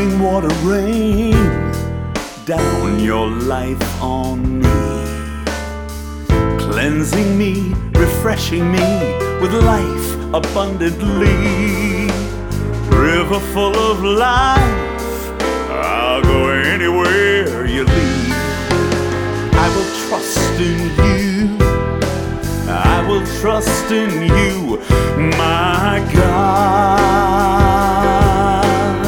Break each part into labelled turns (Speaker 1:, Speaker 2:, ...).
Speaker 1: living water rain down your life on me, cleansing me, refreshing me with life abundantly. River full of life, I'll go anywhere you lead. I will trust in you, I will trust in you, my God.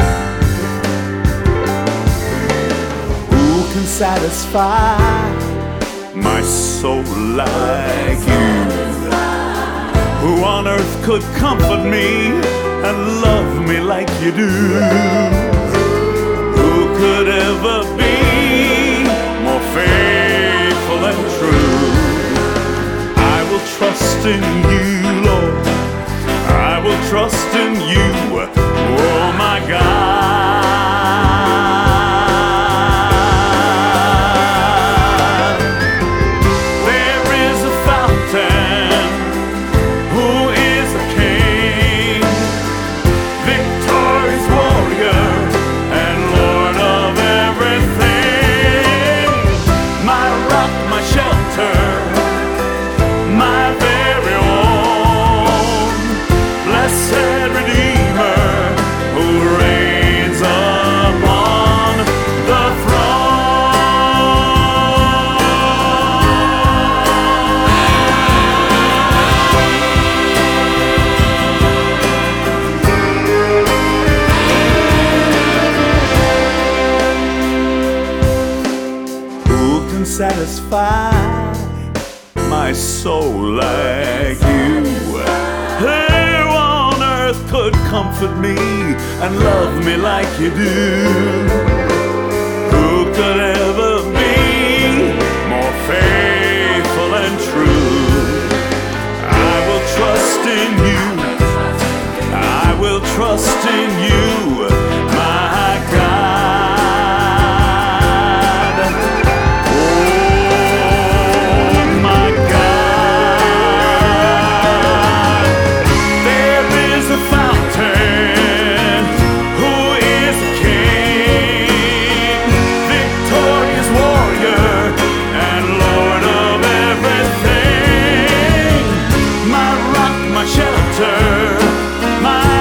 Speaker 1: Who can satisfy my soul like you? Who on earth could comfort me and love me like you do? Who could ever be more faithful and true? I will trust in you, Lord, I will trust in you, oh my God. There is a fountain, who is a king, victorious warrior and Lord of everything. My rock, my shelter, my very own, blessed Redeemer, who reigns upon the throne. Who can satisfy my soul like you? Who on earth could comfort me and love me like you do? Who could ever be more faithful and true? I will trust in you, I will trust in you, my God. My